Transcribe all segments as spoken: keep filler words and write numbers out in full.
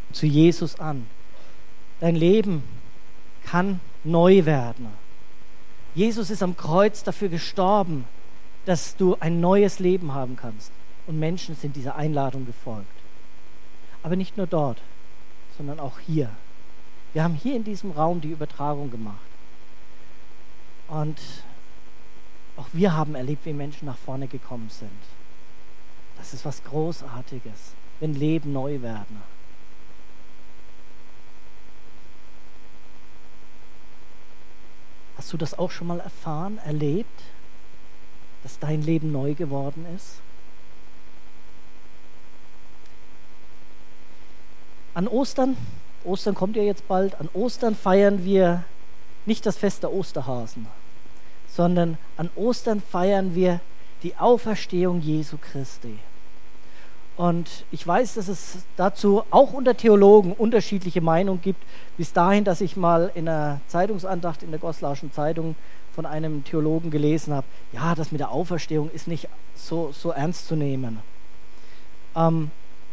zu Jesus an. Dein Leben kann neu werden. Jesus ist am Kreuz dafür gestorben, dass du ein neues Leben haben kannst. Und Menschen sind dieser Einladung gefolgt. Aber nicht nur dort, sondern auch hier. Wir haben hier in diesem Raum die Übertragung gemacht. Und auch wir haben erlebt, wie Menschen nach vorne gekommen sind. Das ist was Großartiges, wenn Leben neu werden. Hast du das auch schon mal erfahren, erlebt, dass dein Leben neu geworden ist? An Ostern, Ostern kommt ja jetzt bald, an Ostern feiern wir nicht das Fest der Osterhasen, sondern an Ostern feiern wir die Auferstehung Jesu Christi. Und ich weiß, dass es dazu auch unter Theologen unterschiedliche Meinungen gibt, bis dahin, dass ich mal in einer Zeitungsandacht in der Goslauschen Zeitung von einem Theologen gelesen habe, ja, das mit der Auferstehung ist nicht so, so ernst zu nehmen. Ähm,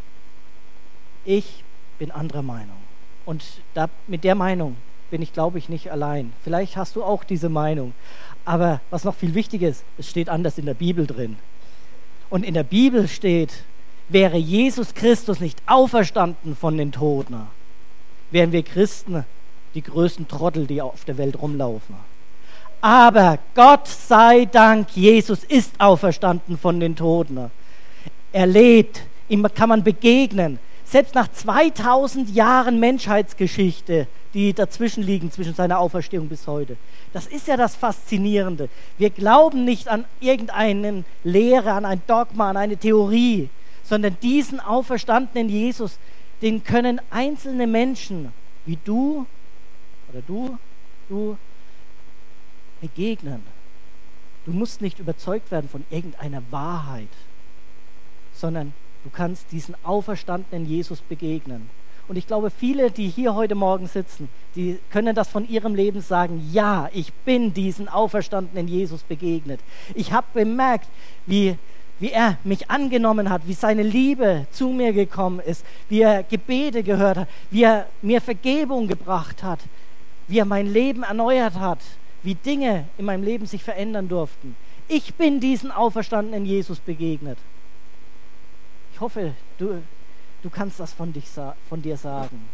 ich bin anderer Meinung. Und da, mit der Meinung bin ich, glaube ich, nicht allein. Vielleicht hast du auch diese Meinung. Aber was noch viel wichtiger ist, es steht anders in der Bibel drin. Und in der Bibel steht, wäre Jesus Christus nicht auferstanden von den Toten, wären wir Christen die größten Trottel, die auf der Welt rumlaufen. Aber Gott sei Dank, Jesus ist auferstanden von den Toten. Er lebt, ihm kann man begegnen. Selbst nach zweitausend Jahren Menschheitsgeschichte, die dazwischen liegen, zwischen seiner Auferstehung bis heute. Das ist ja das Faszinierende. Wir glauben nicht an irgendeine Lehre, an ein Dogma, an eine Theorie, sondern diesen auferstandenen Jesus, den können einzelne Menschen wie du oder du, du begegnen. Du musst nicht überzeugt werden von irgendeiner Wahrheit, sondern du kannst diesen auferstandenen Jesus begegnen. Und ich glaube, viele, die hier heute Morgen sitzen, die können das von ihrem Leben sagen, ja, ich bin diesen auferstandenen Jesus begegnet. Ich habe bemerkt, wie, wie er mich angenommen hat, wie seine Liebe zu mir gekommen ist, wie er Gebete gehört hat, wie er mir Vergebung gebracht hat, wie er mein Leben erneuert hat, wie Dinge in meinem Leben sich verändern durften. Ich bin diesen auferstandenen Jesus begegnet. Ich hoffe, du, du kannst das von, dich, von dir sagen.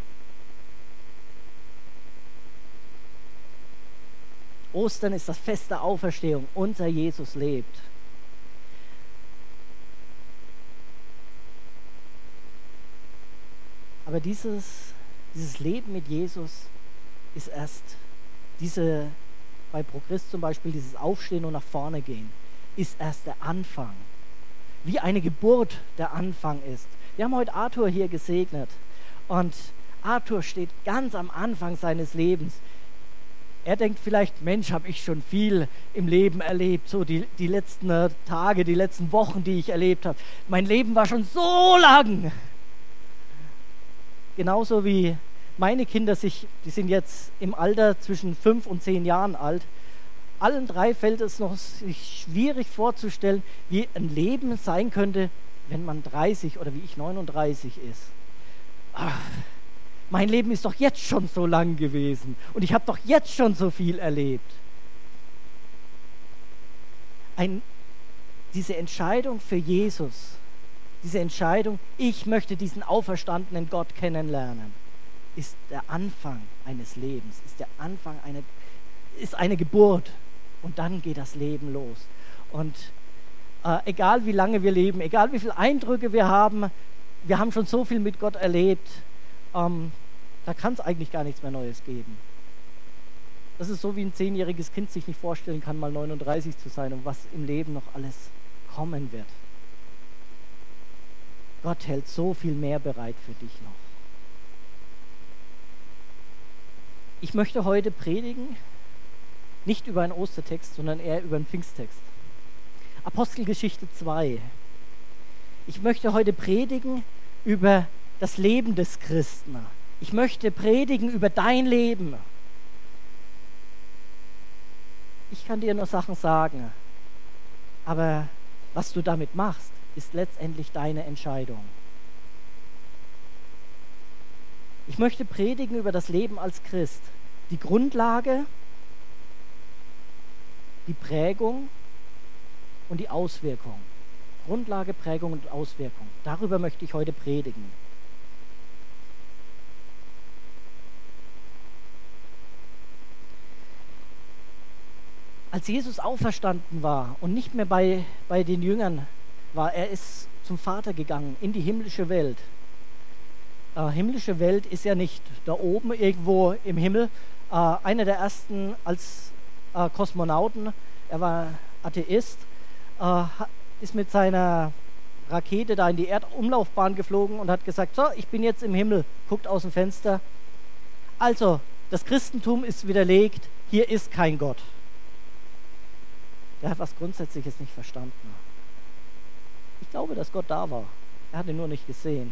Ostern ist das Fest der Auferstehung. Unser Jesus lebt. Aber dieses, dieses Leben mit Jesus ist erst, diese, bei Progress zum Beispiel, dieses Aufstehen und nach vorne gehen, ist erst der Anfang. Wie eine Geburt der Anfang ist. Wir haben heute Arthur hier gesegnet und Arthur steht ganz am Anfang seines Lebens. Er denkt vielleicht, Mensch, habe ich schon viel im Leben erlebt, so die, die letzten Tage, die letzten Wochen, die ich erlebt habe. Mein Leben war schon so lang. Genauso wie meine Kinder, sich, die sind jetzt im Alter zwischen fünf und zehn Jahren alt. Allen drei fällt es noch sich schwierig vorzustellen, wie ein Leben sein könnte, wenn man dreißig oder wie ich neununddreißig ist. Ach, mein Leben ist doch jetzt schon so lang gewesen und ich habe doch jetzt schon so viel erlebt. Ein, diese Entscheidung für Jesus, diese Entscheidung, ich möchte diesen auferstandenen Gott kennenlernen, ist der Anfang eines Lebens, ist der Anfang einer, ist eine Geburt. Und dann geht das Leben los. Und äh, egal wie lange wir leben, egal wie viele Eindrücke wir haben, wir haben schon so viel mit Gott erlebt, ähm, da kann es eigentlich gar nichts mehr Neues geben. Das ist so, wie ein zehnjähriges Kind sich nicht vorstellen kann, mal neununddreißig zu sein und was im Leben noch alles kommen wird. Gott hält so viel mehr bereit für dich noch. Ich möchte heute predigen, nicht über einen Ostertext, sondern eher über einen Pfingsttext. Apostelgeschichte zwei. Ich möchte heute predigen über das Leben des Christen. Ich möchte predigen über dein Leben. Ich kann dir nur Sachen sagen, aber was du damit machst, ist letztendlich deine Entscheidung. Ich möchte predigen über das Leben als Christ. Die Grundlage, die Prägung und die Auswirkung. Grundlage, Prägung und Auswirkung. Darüber möchte ich heute predigen. Als Jesus auferstanden war und nicht mehr bei, bei den Jüngern war, er ist zum Vater gegangen, in die himmlische Welt. Äh, himmlische Welt ist ja nicht da oben irgendwo im Himmel. Äh, einer der ersten als äh, Kosmonauten, er war Atheist, äh, ist mit seiner Rakete da in die Erdumlaufbahn geflogen und hat gesagt, so, ich bin jetzt im Himmel, guckt aus dem Fenster. Also, das Christentum ist widerlegt, hier ist kein Gott. Der hat was Grundsätzliches nicht verstanden. Ich glaube, dass Gott da war. Er hat ihn nur nicht gesehen.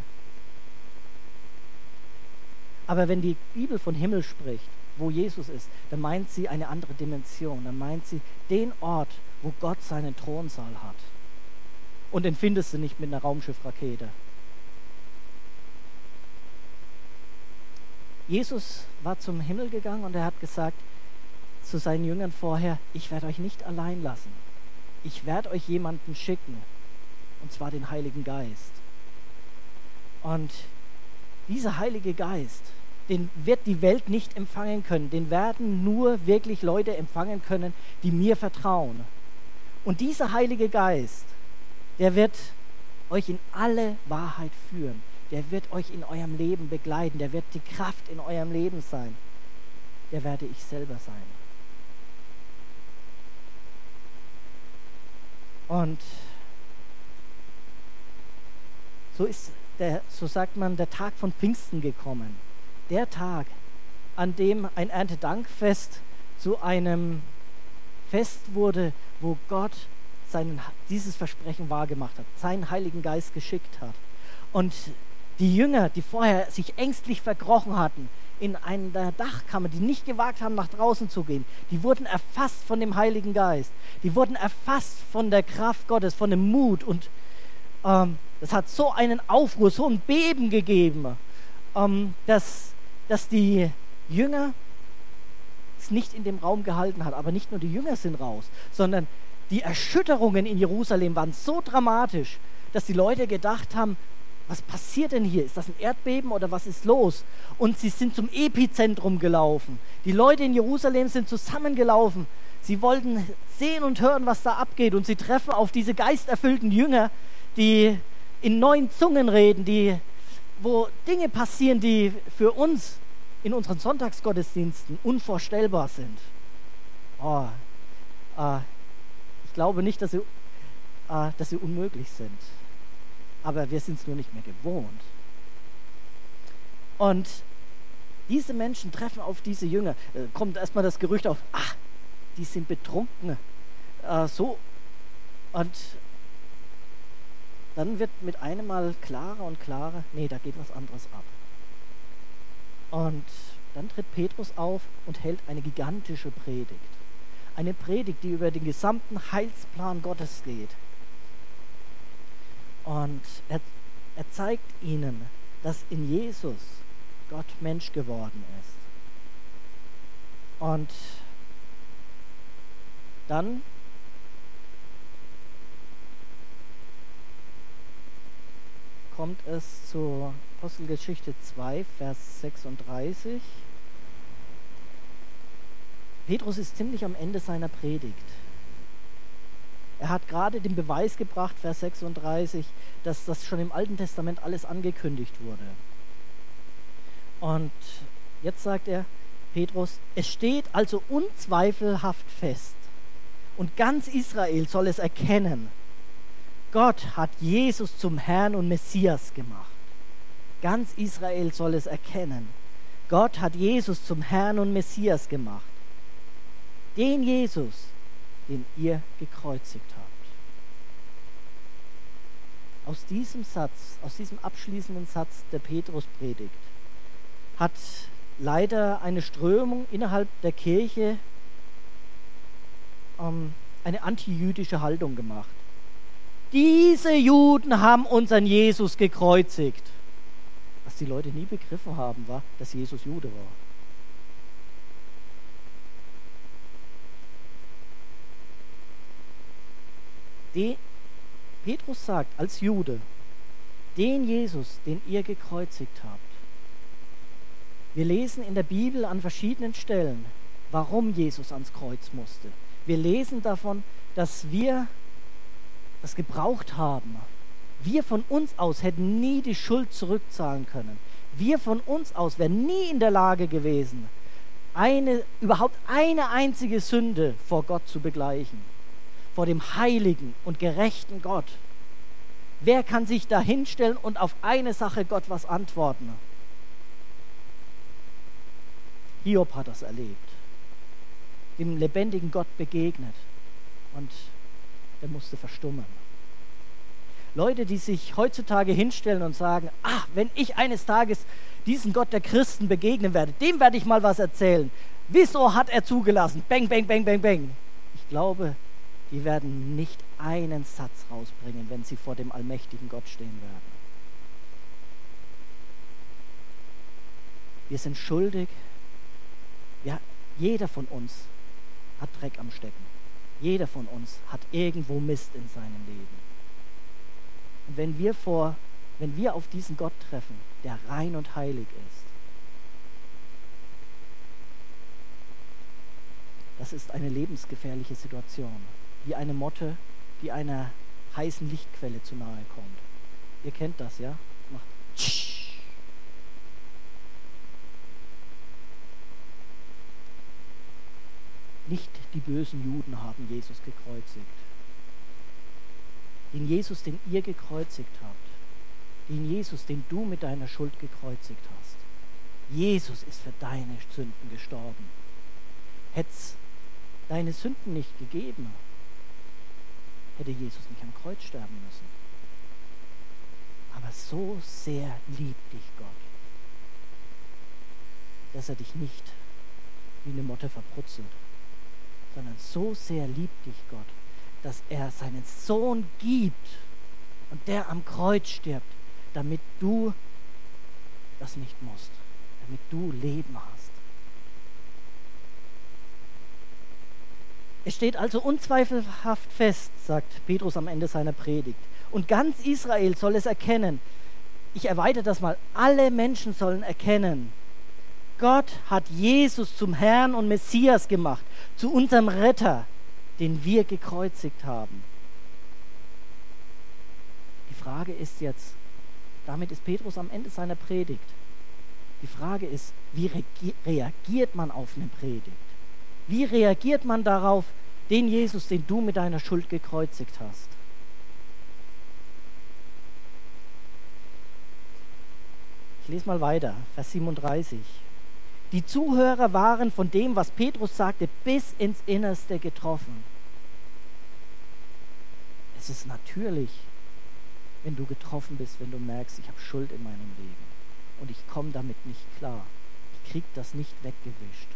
Aber wenn die Bibel von Himmel spricht, wo Jesus ist, dann meint sie eine andere Dimension. Dann meint sie den Ort, wo Gott seinen Thronsaal hat. Und den findest du nicht mit einer Raumschiffrakete. Jesus war zum Himmel gegangen und er hat gesagt zu seinen Jüngern vorher, ich werde euch nicht allein lassen. Ich werde euch jemanden schicken, und zwar den Heiligen Geist. Und dieser Heilige Geist, den wird die Welt nicht empfangen können. Den werden nur wirklich Leute empfangen können, die mir vertrauen. Und dieser Heilige Geist, der wird euch in alle Wahrheit führen. Der wird euch in eurem Leben begleiten. Der wird die Kraft in eurem Leben sein. Der werde ich selber sein. Und so ist der, so sagt man, der Tag von Pfingsten gekommen. Der Tag, an dem ein Erntedankfest zu einem Fest wurde, wo Gott seinen, dieses Versprechen wahrgemacht hat, seinen Heiligen Geist geschickt hat. Und die Jünger, die vorher sich ängstlich verkrochen hatten, in einer Dachkammer, die nicht gewagt haben, nach draußen zu gehen, die wurden erfasst von dem Heiligen Geist. Die wurden erfasst von der Kraft Gottes, von dem Mut. Und ähm, das hat so einen Aufruhr, so ein Beben gegeben, ähm, dass, dass die Jünger es nicht in dem Raum gehalten hat. Aber nicht nur die Jünger sind raus, sondern die Erschütterungen in Jerusalem waren so dramatisch, dass die Leute gedacht haben, was passiert denn hier? Ist das ein Erdbeben oder was ist los? Und sie sind zum Epizentrum gelaufen. Die Leute in Jerusalem sind zusammengelaufen. Sie wollten sehen und hören, was da abgeht. Und sie treffen auf diese geisterfüllten Jünger, die in neuen Zungen reden, die, wo Dinge passieren, die für uns in unseren Sonntagsgottesdiensten unvorstellbar sind. Oh, äh, ich glaube nicht, dass sie, äh, dass sie unmöglich sind. Aber wir sind es nur nicht mehr gewohnt. Und diese Menschen treffen auf diese Jünger. Äh, kommt erstmal das Gerücht auf, ach, die sind betrunken. Äh, so. Und dann wird mit einem Mal klarer und klarer, nee, da geht was anderes ab. Und dann tritt Petrus auf und hält eine gigantische Predigt. Eine Predigt, die über den gesamten Heilsplan Gottes geht. Und er, er zeigt ihnen, dass in Jesus Gott Mensch geworden ist. Und dann kommt es zu Apostelgeschichte zwei, Vers sechsunddreißig. Petrus ist ziemlich am Ende seiner Predigt. Er hat gerade den Beweis gebracht, Vers sechsunddreißig, dass das schon im Alten Testament alles angekündigt wurde. Und jetzt sagt er, Petrus, es steht also unzweifelhaft fest und ganz Israel soll es erkennen, Gott hat Jesus zum Herrn und Messias gemacht. Ganz Israel soll es erkennen, Gott hat Jesus zum Herrn und Messias gemacht. Den Jesus, den ihr gekreuzigt habt. Aus diesem Satz, aus diesem abschließenden Satz der Petruspredigt hat leider eine Strömung innerhalb der Kirche ähm, eine antijüdische Haltung gemacht. Diese Juden haben unseren Jesus gekreuzigt. Was die Leute nie begriffen haben, war, dass Jesus Jude war. Die, Petrus sagt als Jude, den Jesus, den ihr gekreuzigt habt. Wir lesen in der Bibel an verschiedenen Stellen, warum Jesus ans Kreuz musste. Wir lesen davon, dass wir das gebraucht haben. Wir von uns aus hätten nie die Schuld zurückzahlen können. Wir von uns aus wären nie in der Lage gewesen, eine, überhaupt eine einzige Sünde vor Gott zu begleichen. Vor dem heiligen und gerechten Gott. Wer kann sich da hinstellen und auf eine Sache Gott was antworten? Hiob hat das erlebt. Dem lebendigen Gott begegnet. Und er musste verstummen. Leute, die sich heutzutage hinstellen und sagen, ach, wenn ich eines Tages diesen Gott der Christen begegnen werde, dem werde ich mal was erzählen. Wieso hat er zugelassen? Bang, bang, bang, bang, bang. Ich glaube, die werden nicht einen Satz rausbringen, wenn sie vor dem allmächtigen Gott stehen werden. Wir sind schuldig. Ja, jeder von uns hat Dreck am Stecken. Jeder von uns hat irgendwo Mist in seinem Leben. Und wenn wir vor, wenn wir auf diesen Gott treffen, der rein und heilig ist, das ist eine lebensgefährliche Situation, wie eine Motte, die einer heißen Lichtquelle zu nahe kommt. Ihr kennt das, ja? Macht tsch. Nicht die bösen Juden haben Jesus gekreuzigt. Den Jesus, den ihr gekreuzigt habt, den Jesus, den du mit deiner Schuld gekreuzigt hast. Jesus ist für deine Sünden gestorben. Hätte es deine Sünden nicht gegeben, hätte Jesus nicht am Kreuz sterben müssen. Aber so sehr liebt dich Gott, dass er dich nicht wie eine Motte verbrutzelt, sondern so sehr liebt dich Gott, dass er seinen Sohn gibt und der am Kreuz stirbt, damit du das nicht musst, damit du Leben hast. Es steht also unzweifelhaft fest, sagt Petrus am Ende seiner Predigt, und ganz Israel soll es erkennen. Ich erweitere das mal, alle Menschen sollen erkennen, Gott hat Jesus zum Herrn und Messias gemacht, zu unserem Retter, den wir gekreuzigt haben. Die Frage ist jetzt, damit ist Petrus am Ende seiner Predigt. Die Frage ist, wie reagiert man auf eine Predigt? Wie reagiert man darauf, den Jesus, den du mit deiner Schuld gekreuzigt hast? Ich lese mal weiter, Vers siebenunddreißig. Die Zuhörer waren von dem, was Petrus sagte, bis ins Innerste getroffen. Es ist natürlich, wenn du getroffen bist, wenn du merkst, ich habe Schuld in meinem Leben und ich komme damit nicht klar. Ich kriege das nicht weggewischt.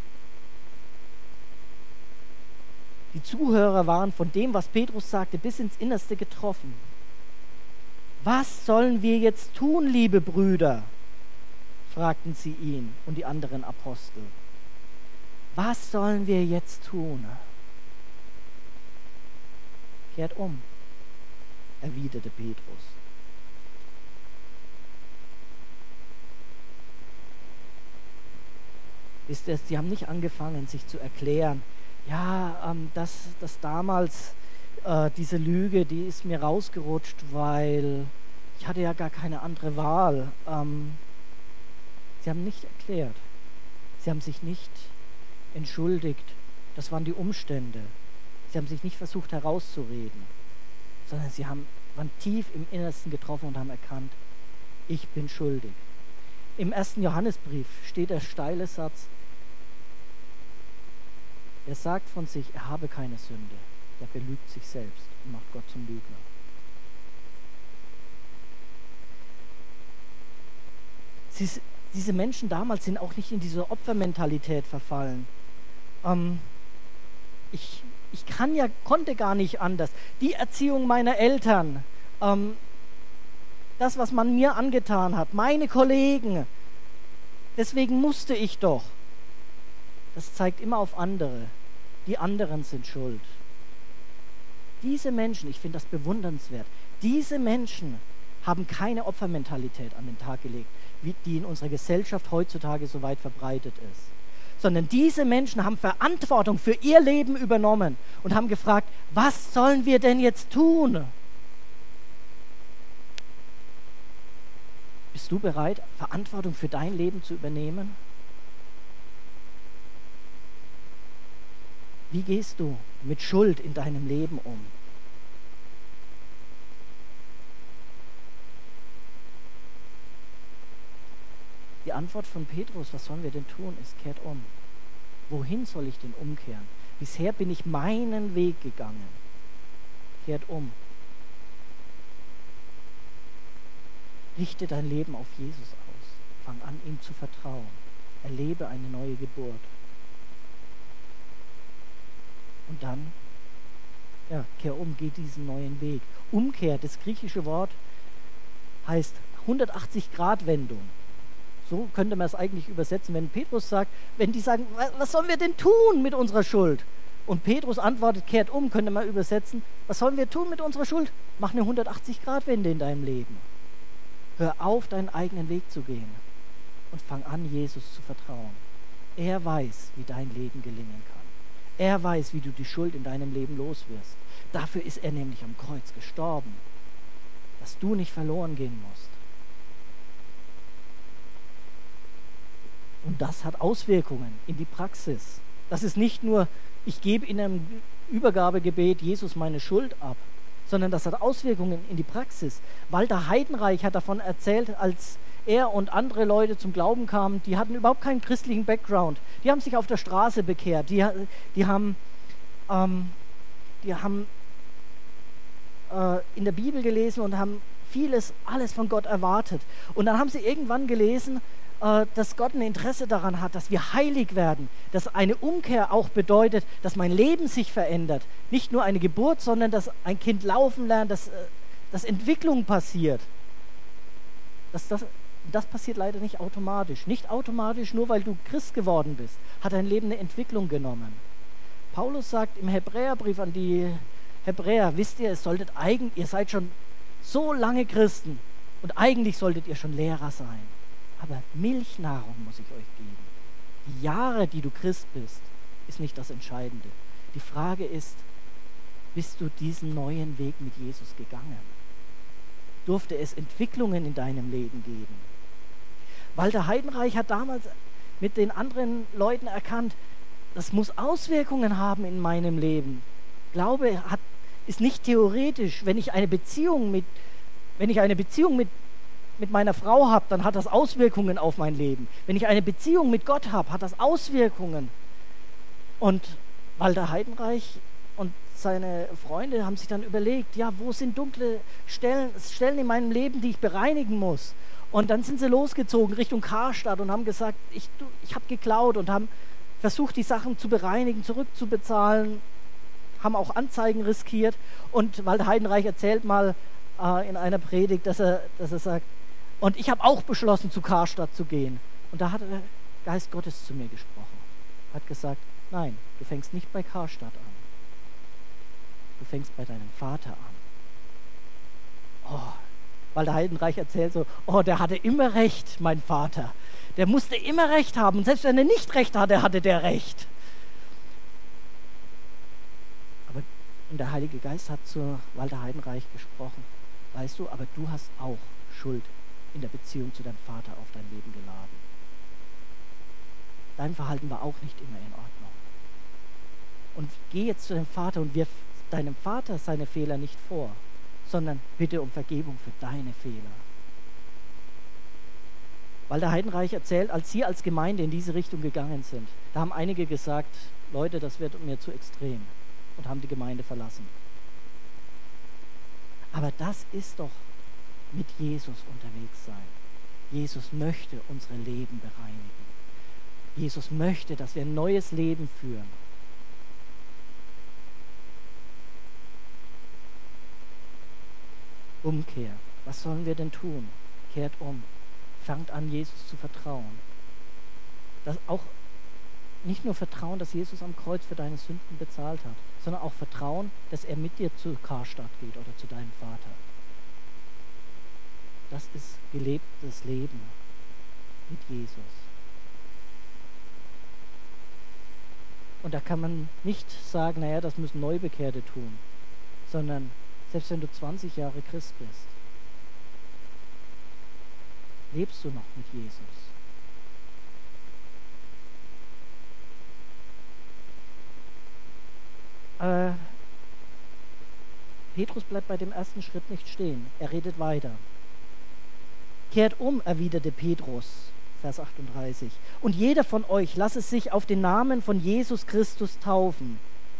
Die Zuhörer waren von dem, was Petrus sagte, bis ins Innerste getroffen. Was sollen wir jetzt tun, liebe Brüder? Fragten sie ihn und die anderen Apostel. Was sollen wir jetzt tun? Kehrt um, erwiderte Petrus. Wisst ihr, sie haben nicht angefangen, sich zu erklären, ja, ähm, dass das damals äh, diese Lüge, die ist mir rausgerutscht, weil ich hatte ja gar keine andere Wahl. Ähm, Sie haben nicht erklärt. Sie haben sich nicht entschuldigt. Das waren die Umstände. Sie haben sich nicht versucht herauszureden, sondern sie haben, waren tief im Innersten getroffen und haben erkannt, ich bin schuldig. Im ersten Johannesbrief steht der steile Satz, er sagt von sich, er habe keine Sünde. Der belügt sich selbst und macht Gott zum Lügner. Sie Diese Menschen damals sind auch nicht in diese Opfermentalität verfallen. Ähm, ich, ich kann ja, konnte gar nicht anders. Die Erziehung meiner Eltern, ähm, das, was man mir angetan hat, meine Kollegen, deswegen musste ich doch. Das zeigt immer auf andere. Die anderen sind schuld. Diese Menschen, ich finde das bewundernswert, diese Menschen haben keine Opfermentalität an den Tag gelegt, wie die in unserer Gesellschaft heutzutage so weit verbreitet ist. Sondern diese Menschen haben Verantwortung für ihr Leben übernommen und haben gefragt, was sollen wir denn jetzt tun? Bist du bereit, Verantwortung für dein Leben zu übernehmen? Wie gehst du mit Schuld in deinem Leben um? Die Antwort von Petrus, was sollen wir denn tun, ist, kehrt um. Wohin soll ich denn umkehren? Bisher bin ich meinen Weg gegangen. Kehrt um. Richte dein Leben auf Jesus aus. Fang an, ihm zu vertrauen. Erlebe eine neue Geburt. Und dann, ja, kehr um, geh diesen neuen Weg. Umkehr, das griechische Wort heißt hundertachtzig Grad Wendung. So könnte man es eigentlich übersetzen, wenn Petrus sagt, wenn die sagen, was sollen wir denn tun mit unserer Schuld? Und Petrus antwortet, kehrt um, könnte man übersetzen, was sollen wir tun mit unserer Schuld? Mach eine hundertachtzig Grad Wende in deinem Leben. Hör auf, deinen eigenen Weg zu gehen und fang an, Jesus zu vertrauen. Er weiß, wie dein Leben gelingen kann. Er weiß, wie du die Schuld in deinem Leben los wirst. Dafür ist er nämlich am Kreuz gestorben, dass du nicht verloren gehen musst. Und das hat Auswirkungen in die Praxis. Das ist nicht nur, ich gebe in einem Übergabegebet Jesus meine Schuld ab, sondern das hat Auswirkungen in die Praxis. Walter Heidenreich hat davon erzählt, als er und andere Leute zum Glauben kamen, die hatten überhaupt keinen christlichen Background. Die haben sich auf der Straße bekehrt. Die, die haben, ähm, die haben äh, in der Bibel gelesen und haben vieles, alles von Gott erwartet. Und dann haben sie irgendwann gelesen, dass Gott ein Interesse daran hat, dass wir heilig werden, dass eine Umkehr auch bedeutet, dass mein Leben sich verändert. Nicht nur eine Geburt, sondern dass ein Kind laufen lernt, dass, dass Entwicklung passiert. Das, das, das passiert leider nicht automatisch. Nicht automatisch, nur weil du Christ geworden bist, hat dein Leben eine Entwicklung genommen. Paulus sagt im Hebräerbrief an die Hebräer, wisst ihr, es solltet eigen, ihr seid schon so lange Christen und eigentlich solltet ihr schon Lehrer sein. Aber Milchnahrung muss ich euch geben. Die Jahre, die du Christ bist, ist nicht das Entscheidende. Die Frage ist, bist du diesen neuen Weg mit Jesus gegangen? Durfte es Entwicklungen in deinem Leben geben? Walter Heidenreich hat damals mit den anderen Leuten erkannt, das muss Auswirkungen haben in meinem Leben. Glaube hat, ist nicht theoretisch. Wenn ich eine Beziehung mit, wenn ich eine Beziehung mit mit meiner Frau habe, dann hat das Auswirkungen auf mein Leben. Wenn ich eine Beziehung mit Gott habe, hat das Auswirkungen. Und Walter Heidenreich und seine Freunde haben sich dann überlegt, ja, wo sind dunkle Stellen, Stellen in meinem Leben, die ich bereinigen muss? Und dann sind sie losgezogen Richtung Karstadt und haben gesagt, ich, ich habe geklaut und haben versucht, die Sachen zu bereinigen, zurückzubezahlen, haben auch Anzeigen riskiert. Und Walter Heidenreich erzählt mal äh, in einer Predigt, dass er, dass er sagt, und ich habe auch beschlossen, zu Karstadt zu gehen. Und da hat der Geist Gottes zu mir gesprochen. Hat gesagt, nein, du fängst nicht bei Karstadt an. Du fängst bei deinem Vater an. Oh, weil der Heidenreich erzählt so, oh, der hatte immer recht, mein Vater. Der musste immer recht haben. Und selbst wenn er nicht recht hatte, hatte der recht. Aber und der Heilige Geist hat zu Walter Heidenreich gesprochen. Weißt du, aber du hast auch Schuld in der Beziehung zu deinem Vater auf dein Leben geladen. Dein Verhalten war auch nicht immer in Ordnung. Und geh jetzt zu deinem Vater und wirf deinem Vater seine Fehler nicht vor, sondern bitte um Vergebung für deine Fehler. Walter Heidenreich erzählt, als sie als Gemeinde in diese Richtung gegangen sind, da haben einige gesagt, Leute, das wird mir zu extrem, und haben die Gemeinde verlassen. Aber das ist doch mit Jesus unterwegs sein. Jesus möchte unsere Leben bereinigen. Jesus möchte, dass wir ein neues Leben führen. Umkehr. Was sollen wir denn tun? Kehrt um. Fangt an, Jesus zu vertrauen. Das auch nicht nur Vertrauen, dass Jesus am Kreuz für deine Sünden bezahlt hat, sondern auch Vertrauen, dass er mit dir zu Karstadt geht oder zu deinem Vater. Das ist gelebtes Leben mit Jesus. Und da kann man nicht sagen, naja, das müssen Neubekehrte tun, sondern selbst wenn du zwanzig Jahre Christ bist, lebst du noch mit Jesus. Äh, Petrus bleibt bei dem ersten Schritt nicht stehen. Er redet weiter. Kehrt um, erwiderte Petrus, Vers achtunddreißig. Und jeder von euch lasse sich auf den Namen von Jesus Christus taufen.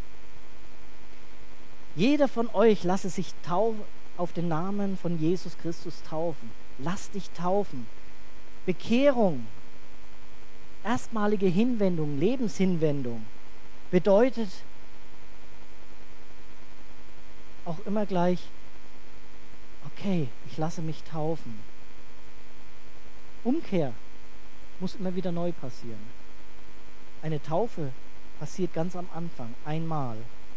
Jeder von euch lasse sich tau- auf den Namen von Jesus Christus taufen. Lass dich taufen. Bekehrung, erstmalige Hinwendung, Lebenshinwendung bedeutet auch immer gleich, okay, ich lasse mich taufen. Umkehr muss immer wieder neu passieren. Eine Taufe passiert ganz am Anfang, einmal.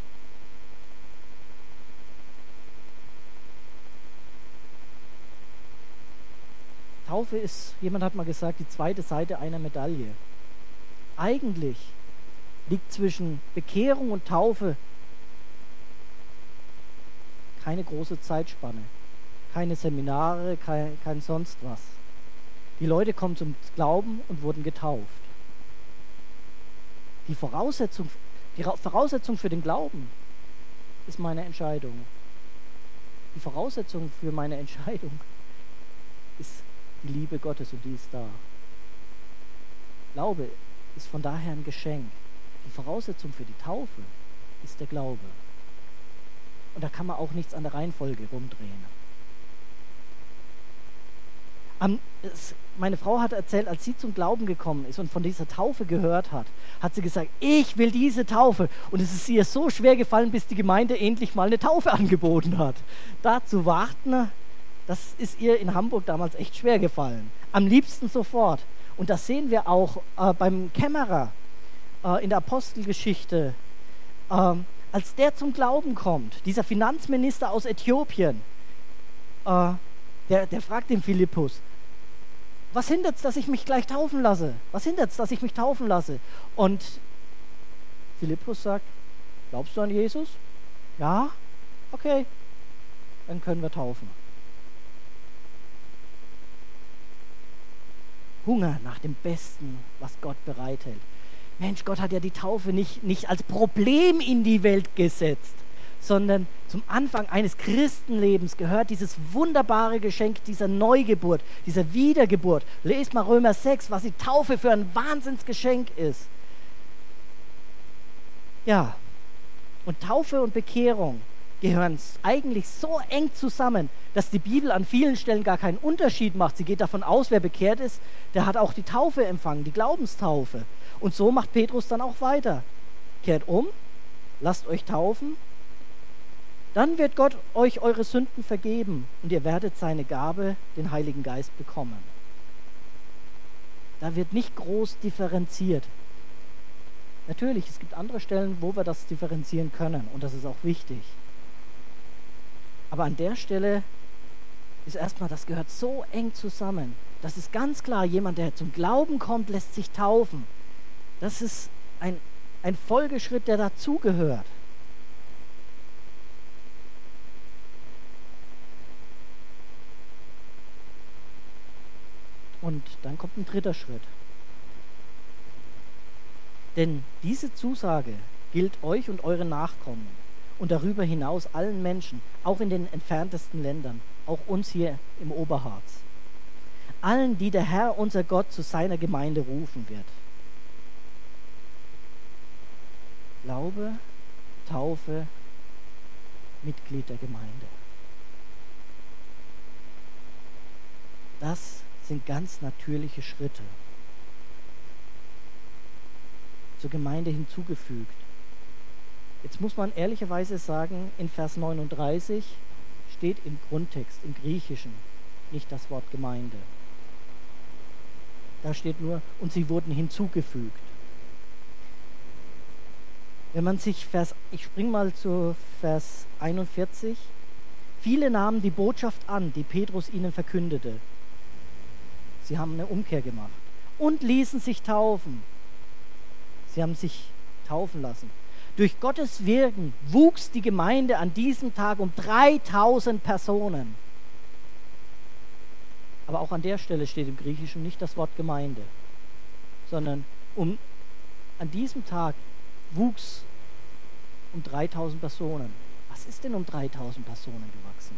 Taufe ist, jemand hat mal gesagt, die zweite Seite einer Medaille. Eigentlich liegt zwischen Bekehrung und Taufe keine große Zeitspanne, keine Seminare, kein, kein sonst was. Die Leute kommen zum Glauben und wurden getauft. Die Voraussetzung, die Voraussetzung für den Glauben ist meine Entscheidung. Die Voraussetzung für meine Entscheidung ist die Liebe Gottes und die ist da. Glaube ist von daher ein Geschenk. Die Voraussetzung für die Taufe ist der Glaube. Und da kann man auch nichts an der Reihenfolge rumdrehen. Am, es, meine Frau hat erzählt, als sie zum Glauben gekommen ist und von dieser Taufe gehört hat, hat sie gesagt, ich will diese Taufe. Und es ist ihr so schwer gefallen, bis die Gemeinde endlich mal eine Taufe angeboten hat. Da zu warten, das ist ihr in Hamburg damals echt schwer gefallen. Am liebsten sofort. Und das sehen wir auch äh, beim Kämmerer äh, in der Apostelgeschichte. Äh, als der zum Glauben kommt, dieser Finanzminister aus Äthiopien, äh, der, der fragt den Philippus, was hindert es, dass ich mich gleich taufen lasse? Was hindert es, dass ich mich taufen lasse? Und Philippus sagt, glaubst du an Jesus? Ja? Okay, dann können wir taufen. Hunger nach dem Besten, was Gott bereithält. Mensch, Gott hat ja die Taufe nicht, nicht als Problem in die Welt gesetzt, sondern zum Anfang eines Christenlebens gehört dieses wunderbare Geschenk dieser Neugeburt, dieser Wiedergeburt. Lest mal Römer sechs, was die Taufe für ein Wahnsinnsgeschenk ist. Ja, und Taufe und Bekehrung gehören eigentlich so eng zusammen, dass die Bibel an vielen Stellen gar keinen Unterschied macht. Sie geht davon aus, wer bekehrt ist, der hat auch die Taufe empfangen, die Glaubenstaufe. Und so macht Petrus dann auch weiter. Kehrt um, lasst euch taufen, dann wird Gott euch eure Sünden vergeben und ihr werdet seine Gabe, den Heiligen Geist, bekommen. Da wird nicht groß differenziert. Natürlich, es gibt andere Stellen, wo wir das differenzieren können und das ist auch wichtig. Aber an der Stelle ist erstmal, das gehört so eng zusammen. Das ist ganz klar, jemand, der zum Glauben kommt, lässt sich taufen. Das ist ein, ein Folgeschritt, der dazugehört. Und dann kommt ein dritter Schritt. Denn diese Zusage gilt euch und euren Nachkommen und darüber hinaus allen Menschen, auch in den entferntesten Ländern, auch uns hier im Oberharz. Allen, die der Herr, unser Gott, zu seiner Gemeinde rufen wird. Glaube, Taufe, Mitglied der Gemeinde. Das sind ganz natürliche Schritte zur Gemeinde hinzugefügt. Jetzt muss man ehrlicherweise sagen, in Vers neununddreißig steht im Grundtext, im Griechischen, nicht das Wort Gemeinde. Da steht nur, und sie wurden hinzugefügt. Wenn man sich Vers, ich springe mal zu Vers einundvierzig. Viele nahmen die Botschaft an, die Petrus ihnen verkündete. Sie haben eine Umkehr gemacht und ließen sich taufen. Sie haben sich taufen lassen. Durch Gottes Wirken wuchs die Gemeinde an diesem Tag um dreitausend Personen. Aber auch an der Stelle steht im Griechischen nicht das Wort Gemeinde, sondern um, an diesem Tag wuchs um dreitausend Personen. Was ist denn um dreitausend Personen gewachsen?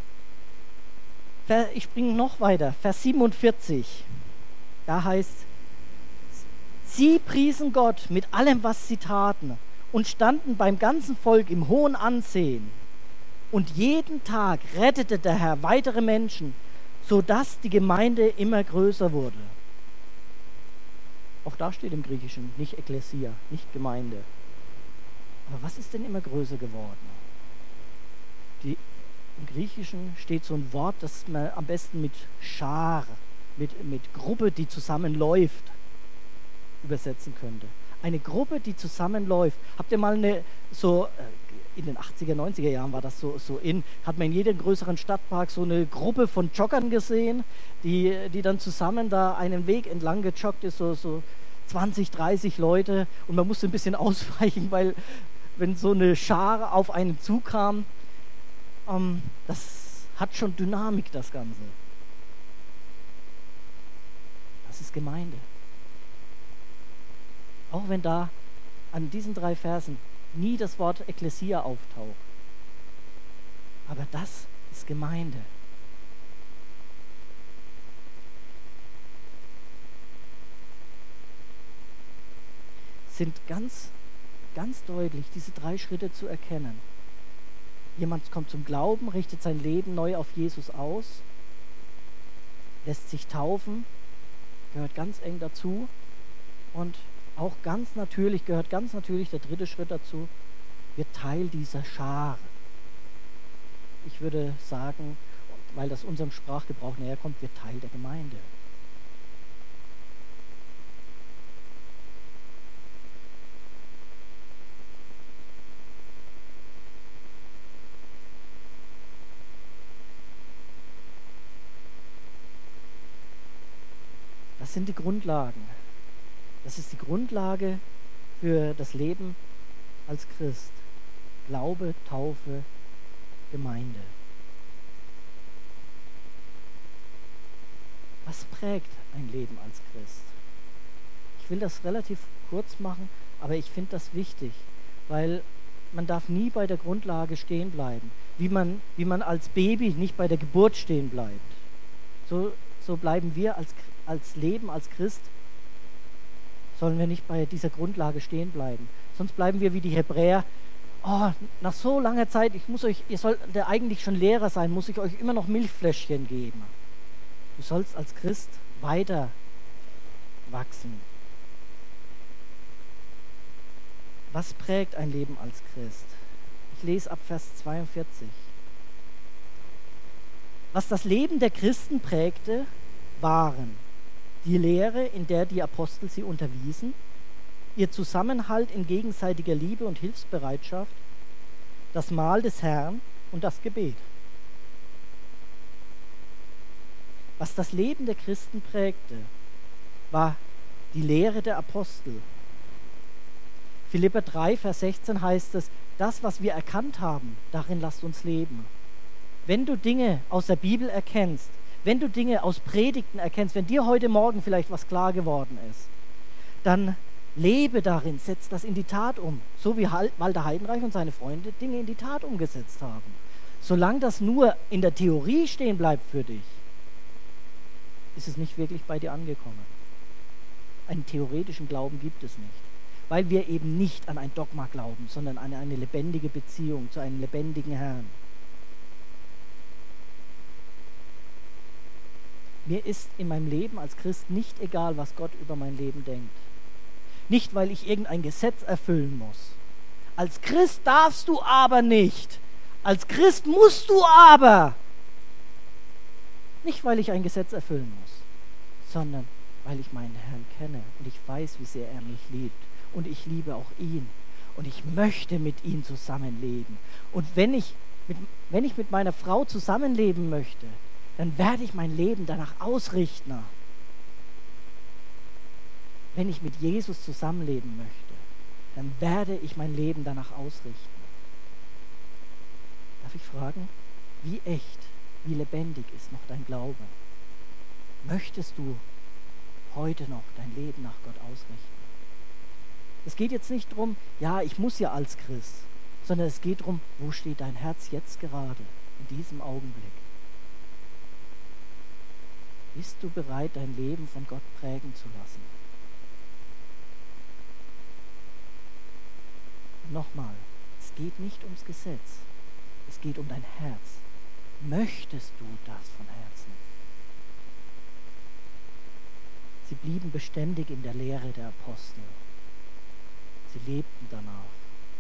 Ich springe noch weiter, Vers siebenundvierzig. Da heißt, sie priesen Gott mit allem, was sie taten und standen beim ganzen Volk im hohen Ansehen. Und jeden Tag rettete der Herr weitere Menschen, sodass die Gemeinde immer größer wurde. Auch da steht im Griechischen nicht Ekklesia, nicht Gemeinde. Aber was ist denn immer größer geworden? Die, im Griechischen steht so ein Wort, das man am besten mit Schar, mit, mit Gruppe, die zusammenläuft, übersetzen könnte. Eine Gruppe, die zusammenläuft. Habt ihr mal eine, so in den achtziger, neunziger Jahren war das so, so in, hat man in jedem größeren Stadtpark so eine Gruppe von Joggern gesehen, die, die dann zusammen da einen Weg entlang gejoggt ist, so, so zwanzig, dreißig Leute, und man musste ein bisschen ausweichen, weil wenn so eine Schar auf einen zukam, ähm, das hat schon Dynamik, das Ganze. Das ist Gemeinde. Auch wenn da an diesen drei Versen nie das Wort Ekklesia auftaucht. Aber das ist Gemeinde. Sind ganz, ganz deutlich diese drei Schritte zu erkennen. Jemand kommt zum Glauben, richtet sein Leben neu auf Jesus aus, lässt sich taufen, gehört ganz eng dazu, und auch ganz natürlich, gehört ganz natürlich der dritte Schritt dazu, wird Teil dieser Schar. Ich würde sagen, weil das unserem Sprachgebrauch näher kommt, wird Teil der Gemeinde. Das sind die Grundlagen. Das ist die Grundlage für das Leben als Christ. Glaube, Taufe, Gemeinde. Was prägt ein Leben als Christ? Ich will das relativ kurz machen, aber ich finde das wichtig, weil man darf nie bei der Grundlage stehen bleiben, wie man, wie man als Baby nicht bei der Geburt stehen bleibt. So, so bleiben wir als, als Leben, als Christ, sollen wir nicht bei dieser Grundlage stehen bleiben. Sonst bleiben wir wie die Hebräer. Oh, nach so langer Zeit, ich muss euch, ihr sollt eigentlich schon Lehrer sein, muss ich euch immer noch Milchfläschchen geben. Du sollst als Christ weiter wachsen. Was prägt ein Leben als Christ? Ich lese ab Vers zweiundvierzig. Was das Leben der Christen prägte, waren die Lehre, in der die Apostel sie unterwiesen, ihr Zusammenhalt in gegenseitiger Liebe und Hilfsbereitschaft, das Mahl des Herrn und das Gebet. Was das Leben der Christen prägte, war die Lehre der Apostel. Philipper drei, Vers sechzehn heißt es, das, was wir erkannt haben, darin lasst uns leben. Wenn du Dinge aus der Bibel erkennst, wenn du Dinge aus Predigten erkennst, wenn dir heute Morgen vielleicht was klar geworden ist, dann lebe darin, setz das in die Tat um. So wie Walter Heidenreich und seine Freunde Dinge in die Tat umgesetzt haben. Solange das nur in der Theorie stehen bleibt für dich, ist es nicht wirklich bei dir angekommen. Einen theoretischen Glauben gibt es nicht, weil wir eben nicht an ein Dogma glauben, sondern an eine lebendige Beziehung zu einem lebendigen Herrn. Mir ist in meinem Leben als Christ nicht egal, was Gott über mein Leben denkt. Nicht, weil ich irgendein Gesetz erfüllen muss. Als Christ darfst du aber nicht Als Christ musst du aber. Nicht, weil ich ein Gesetz erfüllen muss, sondern weil ich meinen Herrn kenne und ich weiß, wie sehr er mich liebt. Und ich liebe auch ihn. Und ich möchte mit ihm zusammenleben. Und wenn ich mit, wenn ich mit meiner Frau zusammenleben möchte, dann werde ich mein Leben danach ausrichten. Wenn ich mit Jesus zusammenleben möchte, dann werde ich mein Leben danach ausrichten. Darf ich fragen, wie echt, wie lebendig ist noch dein Glaube? Möchtest du heute noch dein Leben nach Gott ausrichten? Es geht jetzt nicht darum, ja, ich muss ja als Christ, sondern es geht darum, wo steht dein Herz jetzt gerade, in diesem Augenblick? Bist du bereit, dein Leben von Gott prägen zu lassen? Und nochmal, es geht nicht ums Gesetz, es geht um dein Herz. Möchtest du das von Herzen? Sie blieben beständig in der Lehre der Apostel. Sie lebten danach.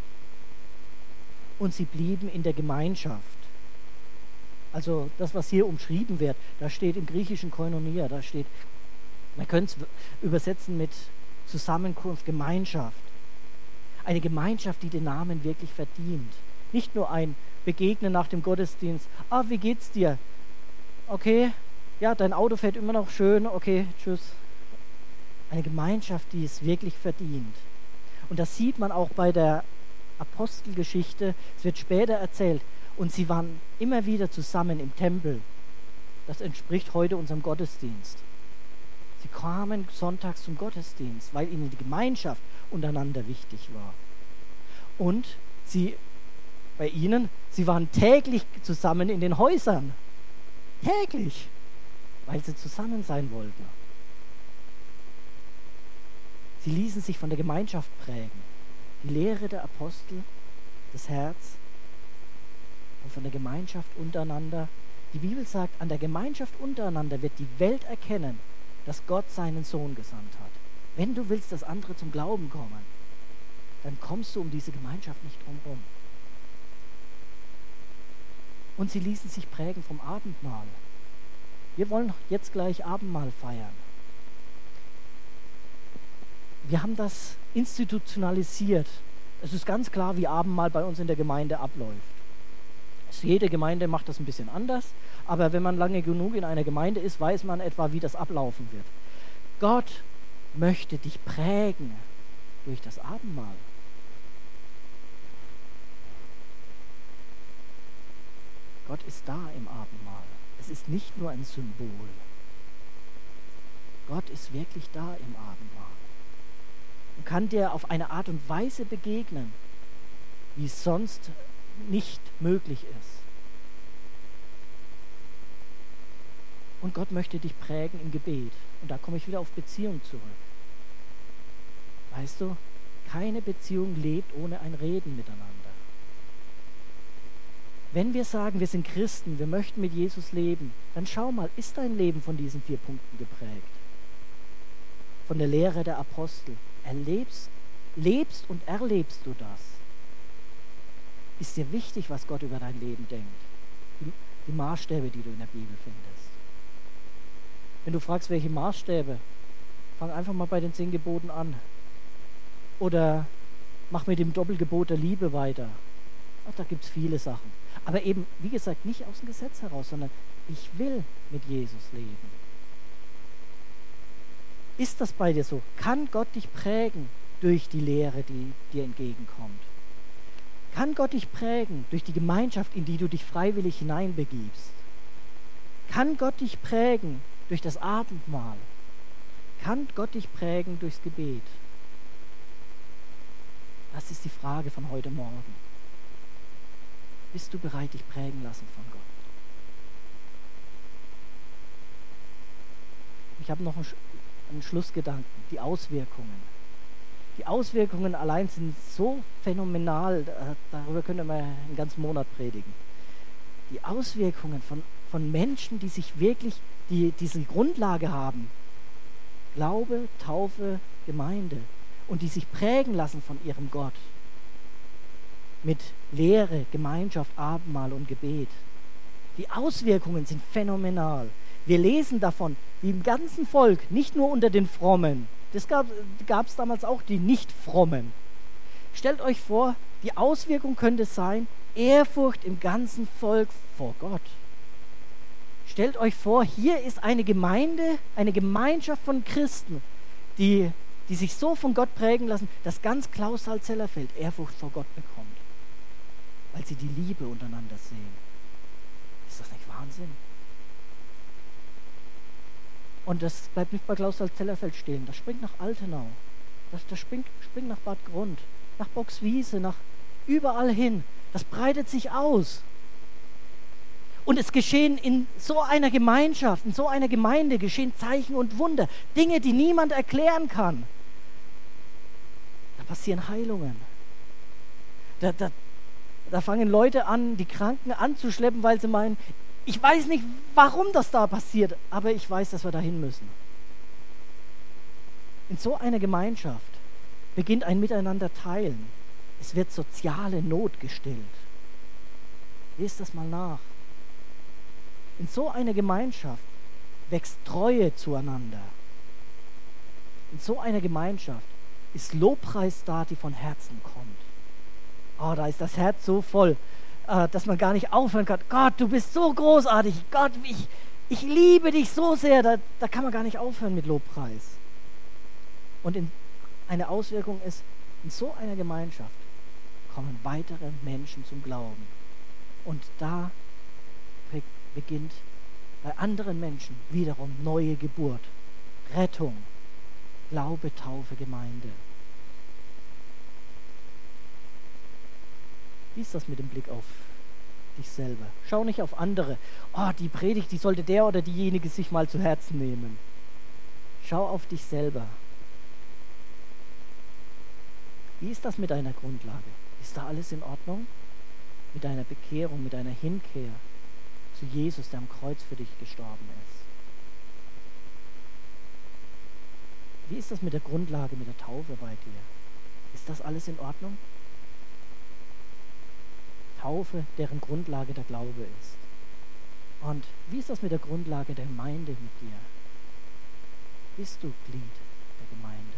Und sie blieben in der Gemeinschaft. Also das, was hier umschrieben wird, da steht im griechischen Koinonia, da steht, man könnte es übersetzen mit Zusammenkunft, Gemeinschaft. Eine Gemeinschaft, die den Namen wirklich verdient. Nicht nur ein Begegnen nach dem Gottesdienst. Ah, wie geht's dir? Okay, ja, dein Auto fährt immer noch schön, okay, tschüss. Eine Gemeinschaft, die es wirklich verdient. Und das sieht man auch bei der Apostelgeschichte. Es wird später erzählt. Und sie waren immer wieder zusammen im Tempel. Das entspricht heute unserem Gottesdienst. Sie kamen sonntags zum Gottesdienst, weil ihnen die Gemeinschaft untereinander wichtig war. Und sie, bei ihnen, sie waren täglich zusammen in den Häusern. Täglich. Weil sie zusammen sein wollten. Sie ließen sich von der Gemeinschaft prägen. Die Lehre der Apostel, das Herz und von der Gemeinschaft untereinander. Die Bibel sagt, an der Gemeinschaft untereinander wird die Welt erkennen, dass Gott seinen Sohn gesandt hat. Wenn du willst, dass andere zum Glauben kommen, dann kommst du um diese Gemeinschaft nicht drum herum. Und sie ließen sich prägen vom Abendmahl. Wir wollen jetzt gleich Abendmahl feiern. Wir haben das institutionalisiert. Es ist ganz klar, wie Abendmahl bei uns in der Gemeinde abläuft. Jede Gemeinde macht das ein bisschen anders, aber wenn man lange genug in einer Gemeinde ist, weiß man etwa, wie das ablaufen wird. Gott möchte dich prägen durch das Abendmahl. Gott ist da im Abendmahl. Es ist nicht nur ein Symbol. Gott ist wirklich da im Abendmahl und kann dir auf eine Art und Weise begegnen, wie es sonst nicht möglich ist. Und Gott möchte dich prägen im Gebet. Und da komme ich wieder auf Beziehung zurück. Weißt du, keine Beziehung lebt ohne ein Reden miteinander. Wenn wir sagen, wir sind Christen, wir möchten mit Jesus leben, dann schau mal, ist dein Leben von diesen vier Punkten geprägt? Von der Lehre der Apostel. Erlebst, lebst und erlebst du das? Ist dir wichtig, was Gott über dein Leben denkt? Die, die Maßstäbe, die du in der Bibel findest. Wenn du fragst, welche Maßstäbe, fang einfach mal bei den zehn Geboten an. Oder mach mit dem Doppelgebot der Liebe weiter. Ach, da gibt es viele Sachen. Aber eben, wie gesagt, nicht aus dem Gesetz heraus, sondern ich will mit Jesus leben. Ist das bei dir so? Kann Gott dich prägen durch die Lehre, die dir entgegenkommt? Kann Gott dich prägen durch die Gemeinschaft, in die du dich freiwillig hineinbegibst? Kann Gott dich prägen durch das Abendmahl? Kann Gott dich prägen durchs Gebet? Das ist die Frage von heute Morgen. Bist du bereit, dich prägen lassen von Gott? Ich habe noch einen, einen Schlussgedanken, die Auswirkungen. Die Auswirkungen allein sind so phänomenal, darüber könnte man einen ganzen Monat predigen. Die Auswirkungen von, von Menschen, die sich wirklich, die diese Grundlage haben, Glaube, Taufe, Gemeinde, und die sich prägen lassen von ihrem Gott. mit Lehre, Gemeinschaft, Abendmahl und Gebet. Die Auswirkungen sind phänomenal. Wir lesen davon, wie im ganzen Volk, nicht nur unter den Frommen, das gab es damals auch, die Nicht-Frommen. Stellt euch vor, die Auswirkung könnte sein, Ehrfurcht im ganzen Volk vor Gott. Stellt euch vor, hier ist eine Gemeinde, eine Gemeinschaft von Christen, die, die sich so von Gott prägen lassen, dass ganz Claus-Salzellerfeld Ehrfurcht vor Gott bekommt, weil sie die Liebe untereinander sehen. Ist das nicht Wahnsinn? Und das bleibt nicht bei Claus-Salzellerfeld stehen, das springt nach Altenau, das, das springt, springt nach Bad Grund, nach Boxwiese, nach überall hin. Das breitet sich aus. Und es geschehen in so einer Gemeinschaft, in so einer Gemeinde geschehen Zeichen und Wunder, Dinge, die niemand erklären kann. Da passieren Heilungen. Da, da, da fangen Leute an, die Kranken anzuschleppen, weil sie meinen, ich weiß nicht, warum das da passiert, aber ich weiß, dass wir dahin müssen. In so einer Gemeinschaft beginnt ein Miteinander teilen. Es wird soziale Not gestillt. Lest das mal nach. In so einer Gemeinschaft wächst Treue zueinander. In so einer Gemeinschaft ist Lobpreis da, die von Herzen kommt. Oh, da ist das Herz so voll, äh, dass man gar nicht aufhören kann. Gott, du bist so großartig. Gott, ich, ich liebe dich so sehr. Da, da kann man gar nicht aufhören mit Lobpreis. Und in, eine Auswirkung ist, in so einer Gemeinschaft kommen weitere Menschen zum Glauben. Und da beginnt bei anderen Menschen wiederum neue Geburt, Rettung, Glaube, Taufe, Gemeinde. Wie ist das mit dem Blick auf dich selber? Schau nicht auf andere. Oh, die Predigt, die sollte der oder diejenige sich mal zu Herzen nehmen. Schau auf dich selber. Wie ist das mit deiner Grundlage? Ist da alles in Ordnung? Mit deiner Bekehrung, mit deiner Hinkehr zu Jesus, der am Kreuz für dich gestorben ist. Wie ist das mit der Grundlage, mit der Taufe bei dir? Ist das alles in Ordnung? Taufe, deren Grundlage der Glaube ist. Und wie ist das mit der Grundlage der Gemeinde mit dir? Bist du Glied der Gemeinde?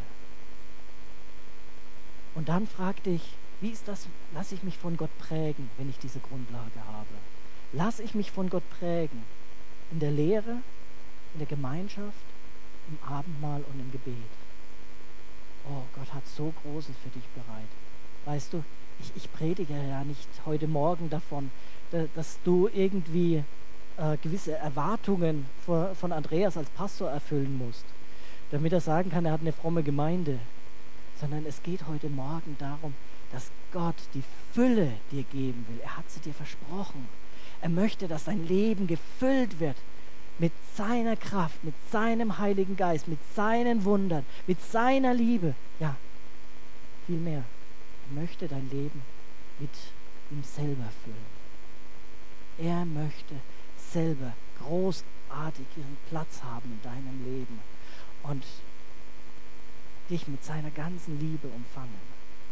Und dann frag dich, wie ist das, lasse ich mich von Gott prägen, wenn ich diese Grundlage habe? Lasse ich mich von Gott prägen in der Lehre, in der Gemeinschaft, im Abendmahl und im Gebet. Oh, Gott hat so Großes für dich bereit. Weißt du, ich, ich predige ja nicht heute Morgen davon, da, dass du irgendwie äh, gewisse Erwartungen vor, von Andreas als Pastor erfüllen musst, damit er sagen kann, er hat eine fromme Gemeinde. Sondern es geht heute Morgen darum, dass Gott die Fülle dir geben will. Er hat sie dir versprochen. Er möchte, dass dein Leben gefüllt wird mit seiner Kraft, mit seinem Heiligen Geist, mit seinen Wundern, mit seiner Liebe. Ja, viel mehr. Er möchte dein Leben mit ihm selber füllen. Er möchte selber großartigen Platz haben in deinem Leben und dich mit seiner ganzen Liebe umfangen.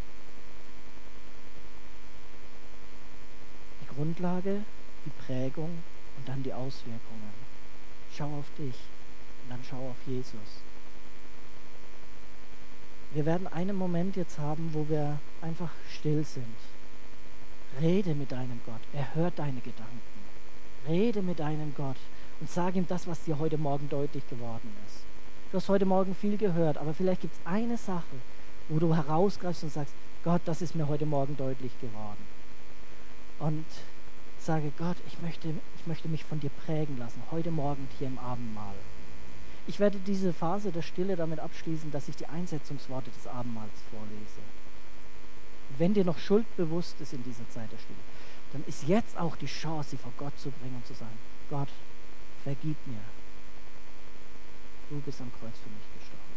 Die Grundlage, die Prägung und dann die Auswirkungen. Schau auf dich und dann schau auf Jesus. Wir werden einen Moment jetzt haben, wo wir einfach still sind. Rede mit deinem Gott. Er hört deine Gedanken. Rede mit deinem Gott und sag ihm das, was dir heute Morgen deutlich geworden ist. Du hast heute Morgen viel gehört, aber vielleicht gibt es eine Sache, wo du herausgreifst und sagst, Gott, das ist mir heute Morgen deutlich geworden. Und sage, Gott, ich möchte, ich möchte mich von dir prägen lassen, heute Morgen hier im Abendmahl. Ich werde diese Phase der Stille damit abschließen, dass ich die Einsetzungsworte des Abendmahls vorlese. Wenn dir noch Schuld bewusst ist in dieser Zeit der Stille, dann ist jetzt auch die Chance, sie vor Gott zu bringen und zu sagen, Gott, vergib mir. Du bist am Kreuz für mich gestorben.